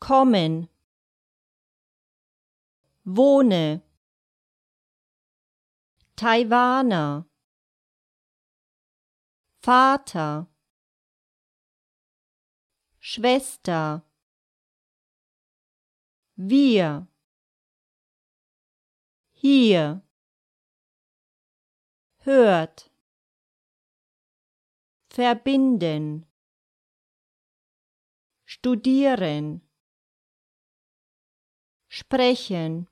kommen, wohne, Taiwaner, Vater, Schwester, wir, hier, hört, verbinden, studieren, sprechen,